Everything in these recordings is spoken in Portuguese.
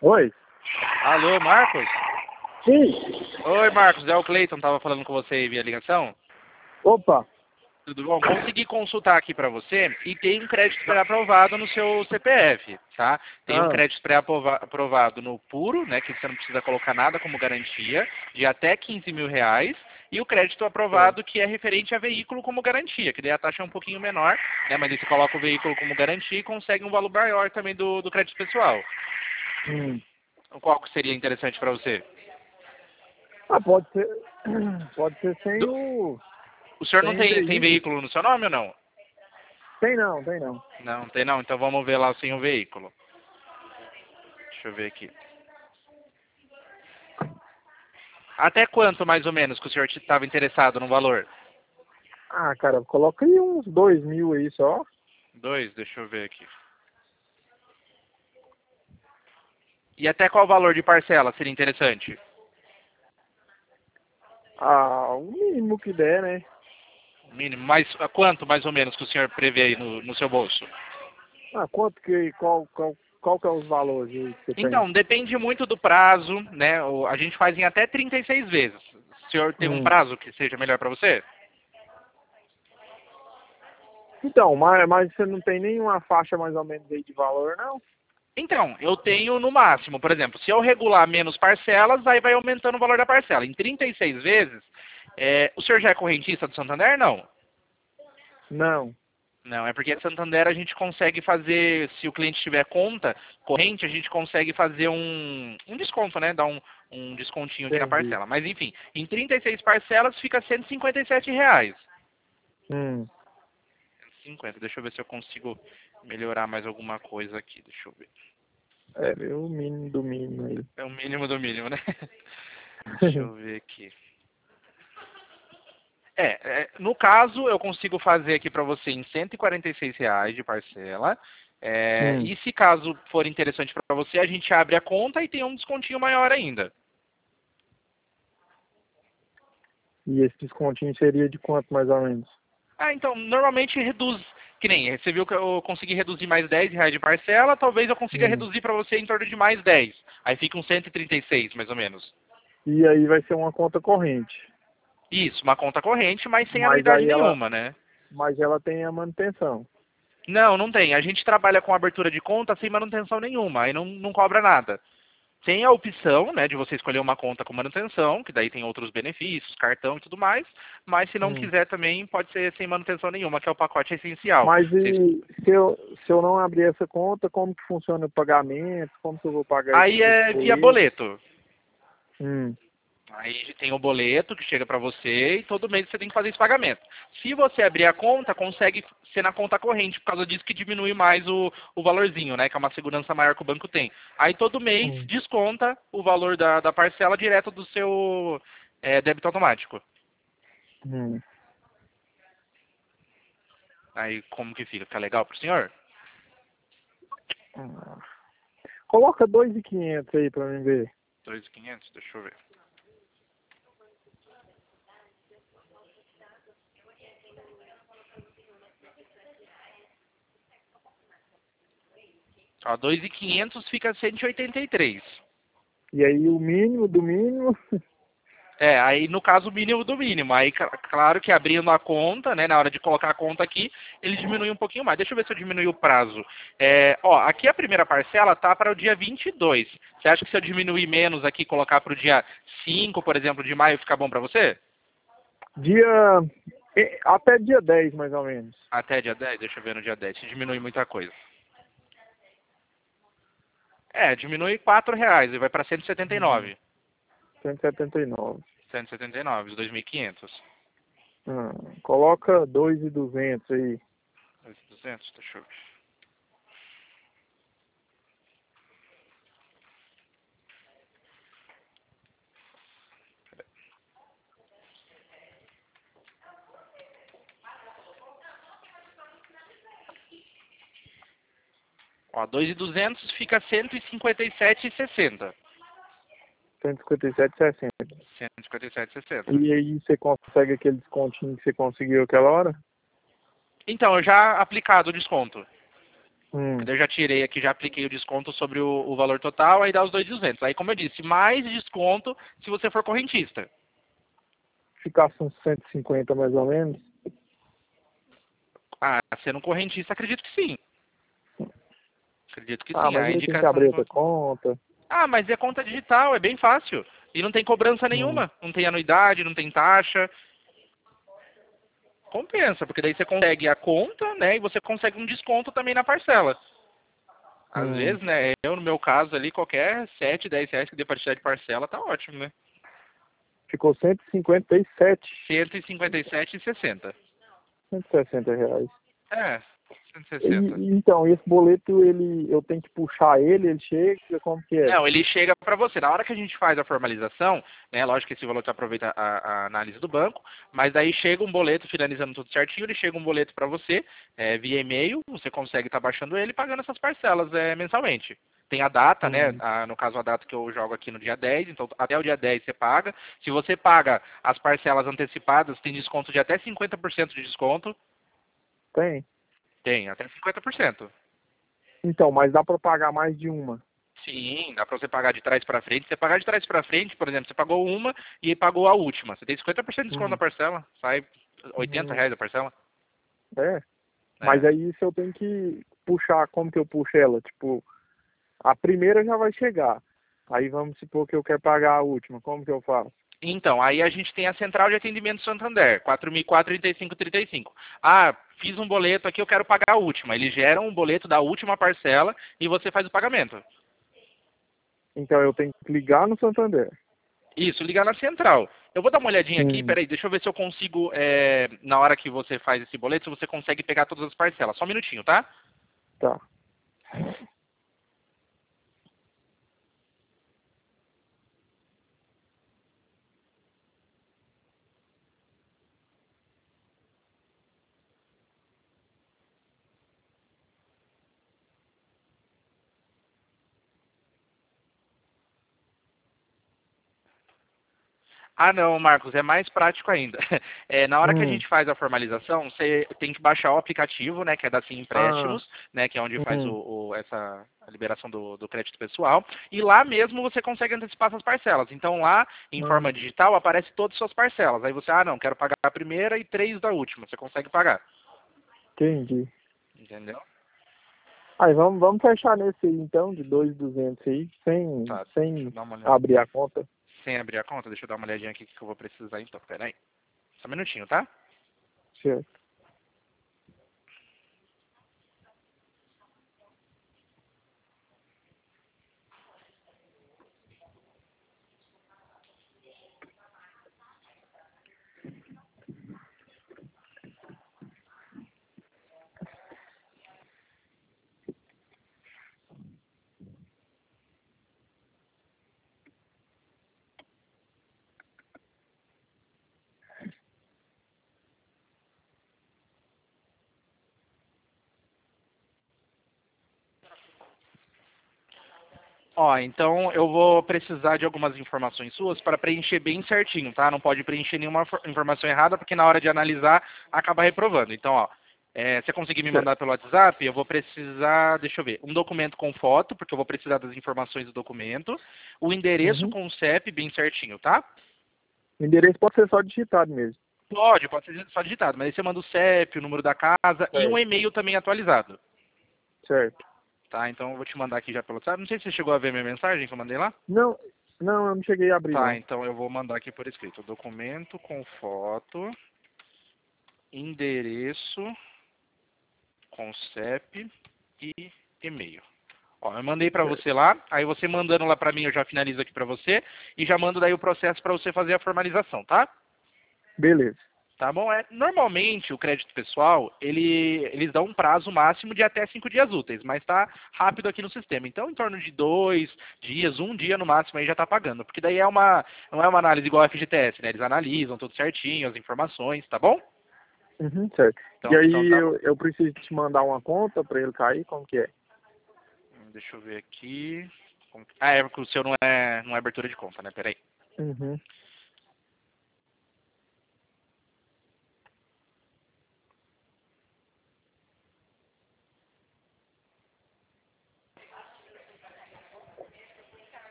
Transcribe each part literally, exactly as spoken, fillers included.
Oi? Alô, Marcos? Sim. Oi, Marcos, é o Cleiton, tava falando com você via ligação. Opa. Tudo bom? Consegui consultar aqui para você e tem um crédito pré-aprovado no seu C P F, tá? Tem um Ah, crédito pré-aprovado no puro, né, que você não precisa colocar nada como garantia, de até quinze mil reais, e o crédito certo. aprovado que é referente a veículo como garantia, que daí a taxa é um pouquinho menor, né, mas aí você coloca o veículo como garantia e consegue um valor maior também do, do crédito pessoal. Hum. Qual que seria interessante para você? Ah, pode ser. Pode ser sem Do- o. o senhor não Sem o tem, tem veículo. veículo no seu nome ou não? Tem não, tem não. Não, tem não. Então vamos ver lá sem o veículo. Deixa eu ver aqui. Até quanto, mais ou menos, que o senhor estava interessado no valor? Ah, cara, coloca aí uns dois mil aí só. Dois, deixa eu ver aqui. E até qual valor de parcela seria interessante? Ah, o mínimo que der, né? Mínimo. Mais, a quanto, mais ou menos, que o senhor prevê aí no, no seu bolso? Ah, quanto que. Qual, qual, qual que é os valores aí que você tem? Então, depende muito do prazo, né? O- A gente faz em até trinta e seis vezes. O senhor tem um Hum. prazo que seja melhor para você? Então, mas, mas você não tem nenhuma faixa mais ou menos aí de valor, não? Então, eu tenho no máximo, por exemplo, se eu regular menos parcelas, aí vai aumentando o valor da parcela. Em trinta e seis vezes, é, o senhor já é correntista do Santander? Não. Não. Não, é porque a Santander a gente consegue fazer, se o cliente tiver conta corrente, a gente consegue fazer um, um desconto, né? Dar um, um descontinho aqui na Entendi. parcela. Mas enfim, em trinta e seis parcelas fica cento e cinquenta e sete reais. Hum. cento e cinquenta, deixa eu ver se eu consigo melhorar mais alguma coisa aqui, deixa eu ver. É, é o mínimo do mínimo aí. É o mínimo do mínimo, né? Deixa eu ver aqui. É, é, no caso, eu consigo fazer aqui para você em cento e quarenta e seis reais de parcela. É, hum. e se caso for interessante para você, a gente abre a conta e tem um descontinho maior ainda. E esse descontinho seria de quanto mais ou menos? Ah, então, normalmente reduz. Que nem, você viu que eu consegui reduzir mais dez reais de parcela, talvez eu consiga Hum. reduzir para você em torno de mais dez. Aí fica uns cento e trinta e seis, mais ou menos. E aí vai ser uma conta corrente. Isso, uma conta corrente, mas sem Mas anuidade aí ela, nenhuma, né? mas ela tem a manutenção. Não, não tem. A gente trabalha com abertura de conta sem manutenção nenhuma, aí não, não cobra nada. Tem a opção, né, de você escolher uma conta com manutenção, que daí tem outros benefícios, cartão e tudo mais, mas se não Hum. quiser também pode ser sem manutenção nenhuma, que é o pacote essencial. Mas Vocês- e se eu, se eu não abrir essa conta, como que funciona o pagamento? Como que eu vou pagar esse, Aí esse é via boleto? boleto. Hum. Aí tem o boleto que chega para você e todo mês você tem que fazer esse pagamento. Se você abrir a conta, consegue ser na conta corrente, por causa disso que diminui mais o, o valorzinho, né? Que é uma segurança maior que o banco tem. Aí todo mês Hum. desconta o valor da, da parcela direto do seu é, débito automático. Hum. Aí como que fica? Fica legal pro senhor? Ah. Coloca dois mil e quinhentos aí pra mim ver. dois mil e quinhentos, deixa eu ver. Ó, dois mil e quinhentos fica cento e oitenta e três. E aí o mínimo do mínimo. É, aí no caso o mínimo do mínimo. Aí, cl- claro que abrindo a conta, né, na hora de colocar a conta aqui, ele diminui um pouquinho mais. Deixa eu ver se eu diminui o prazo. É, ó, aqui a primeira parcela tá para o dia vinte e dois. Você acha que se eu diminuir menos aqui, colocar para o dia cinco, por exemplo, de maio, fica bom para você? Dia. eh, Até dia dez mais ou menos. Até dia dez? Deixa eu ver no dia dez, se diminui muita coisa. É, diminui quatro reais e vai para cento e setenta e Hum. nove. cento e setenta e nove. cento e setenta e nove, os dois mil e quinhentos. Ah, coloca dois mil e duzentos aí. dois mil e duzentos, deixa eu ver. Ó, dois mil e duzentos fica cento e cinquenta e sete e sessenta. cento e cinquenta e sete e sessenta. cento e cinquenta e sete e sessenta. E aí você consegue aquele descontinho que você conseguiu aquela hora? Então, eu já aplicado o desconto. Hum. Eu já tirei aqui, já apliquei o desconto sobre o, o valor total, aí dá os dois mil e duzentos. Aí, como eu disse, mais desconto se você for correntista. Ficasse uns cento e cinquenta mais ou menos. Ah, sendo correntista, acredito que sim. Acredito que Ah, sim. mas A ele tem que indicação abrir de outra valor. conta. Ah, mas é conta digital, é bem fácil. E não tem cobrança Hum. nenhuma. Não tem anuidade, não tem taxa. Compensa, porque daí você consegue a conta, né? E você consegue um desconto também na parcela. Às Hum. vezes, né? Eu, no meu caso ali, qualquer sete, dez reais que dê pra tirar de parcela, tá ótimo, né? Ficou cento e cinquenta e sete. cento e cinquenta e sete e sessenta. cento e sessenta reais. É, cento e E, sessenta. e, então, esse boleto, ele, eu tenho que puxar ele, ele chega, como que é? Não, ele chega para você. Na hora que a gente faz a formalização, né? Lógico que esse valor você aproveita a, a análise do banco, mas daí chega um boleto finalizando tudo certinho, ele chega um boleto para você é, via e-mail, você consegue estar baixando ele e pagando essas parcelas é, mensalmente. Tem a data, né? Hum. A, no caso, a data que eu jogo aqui no dia dez, então até o dia dez você paga. Se você paga as parcelas antecipadas, tem desconto de até cinquenta por cento de desconto. Tem. Tem, até cinquenta por cento. Então, mas dá para pagar mais de uma. Sim, dá pra você pagar de trás pra frente. Você pagar de trás pra frente, por exemplo, você pagou uma e pagou a última. Você tem cinquenta por cento de desconto na Hum. parcela. Sai oitenta Hum. reais a parcela. É. Mas É. aí isso eu tenho que puxar, como que eu puxo ela? Tipo, a primeira já vai chegar. Aí vamos supor que eu quero pagar a última. Como que eu faço? Então, aí a gente tem a central de atendimento Santander, quatro mil e quatro, trinta e cinco, trinta e cinco. Ah, fiz um boleto aqui, eu quero pagar a última. Eles geram um boleto da última parcela e você faz o pagamento. Então eu tenho que ligar no Santander. Isso, ligar na central. Eu vou dar uma olhadinha aqui, Hum. peraí, deixa eu ver se eu consigo, é, na hora que você faz esse boleto, se você consegue pegar todas as parcelas. Só um minutinho, tá? Tá. Ah, não, Marcos, é mais prático ainda. É, na hora que a Hum. gente faz a formalização, você tem que baixar o aplicativo, né, que é da Sim Ah. Empréstimos, né, que é onde faz o, Hum. o- essa a liberação do, do crédito pessoal, e lá mesmo você consegue antecipar essas parcelas. Então lá, em Ah. forma digital, aparece todas as suas parcelas. Aí você, ah, não, quero pagar a primeira e três da última. Você consegue pagar. Entendi. Entendeu? Aí vamos, vamos fechar nesse aí então, de dois mil e duzentos aí, sem, Tá, deixa eu sem dar uma olhada. abrir a conta. Sem abrir a conta, deixa eu dar uma olhadinha aqui que eu vou precisar então. Pera aí. Só um minutinho, tá? Certo. Ó, então eu vou precisar de algumas informações suas para preencher bem certinho, tá? Não pode preencher nenhuma for- informação errada, porque na hora de analisar acaba reprovando. Então, ó, é, você conseguir me Certo. mandar pelo WhatsApp, eu vou precisar, deixa eu ver, um documento com foto, porque eu vou precisar das informações do documento, o endereço Uhum. com o C E P bem certinho, tá? O endereço pode ser só digitado mesmo. Pode, pode ser só digitado, mas aí você manda o C E P, o número da casa e um Certo. e-mail também atualizado, Certo. tá? Então eu vou te mandar aqui já pelo WhatsApp. Não sei se você chegou a ver minha mensagem que eu mandei lá. Não, não, eu não cheguei a abrir Tá, não. então eu vou mandar aqui por escrito. Documento com foto, endereço com C E P e e-mail. Ó, eu mandei pra Certo. você lá, aí você mandando lá pra mim eu já finalizo aqui pra você e já mando daí o processo pra você fazer a formalização, tá? Beleza. Tá bom? É, normalmente o crédito pessoal, ele, eles dão um prazo máximo de até cinco dias úteis, mas tá rápido aqui no sistema. Então, em torno de dois dias, um dia no máximo aí já tá pagando. Porque daí é uma, não é uma análise igual a F G T S, né? Eles analisam tudo certinho, as informações, tá bom? Uhum, certo. E Então, então aí tá bom. eu, eu preciso te mandar uma conta para ele cair, como que é? Hum, Deixa eu ver aqui. Como que- Ah, é porque o seu não é, não é abertura de conta, né? Peraí. Uhum.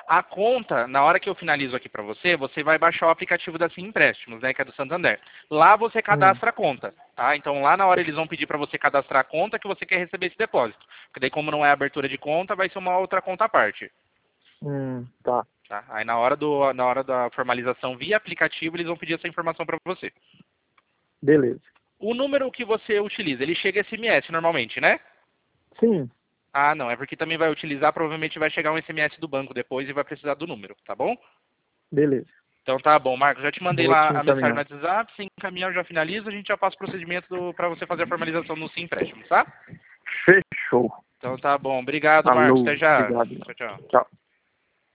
A conta, na hora que eu finalizo aqui para você, você vai baixar o aplicativo da Sim Empréstimos, né, que é do Santander. Lá você cadastra Hum. a conta, tá? Então lá na hora eles vão pedir para você cadastrar a conta que você quer receber esse depósito. Porque daí como não é abertura de conta, vai ser uma outra conta à parte. Hum, tá. Tá? Aí na hora, do, na hora da formalização via aplicativo, eles vão pedir essa informação para você. Beleza. O número que você utiliza, ele chega S M S normalmente, né? Sim. Ah, não, é porque também vai utilizar, provavelmente vai chegar um S M S do banco depois e vai precisar do número, tá bom? Beleza. Então tá bom, Marcos, já te mandei Vou te lá a mensagem no encaminhar. WhatsApp, se encaminhar eu já finalizo, a gente já passa o procedimento para você fazer a formalização no Sim Empréstimo, tá? Fechou. Então tá bom, obrigado, Marcos, Falou. até já. Obrigado. Tchau, tchau. Tchau.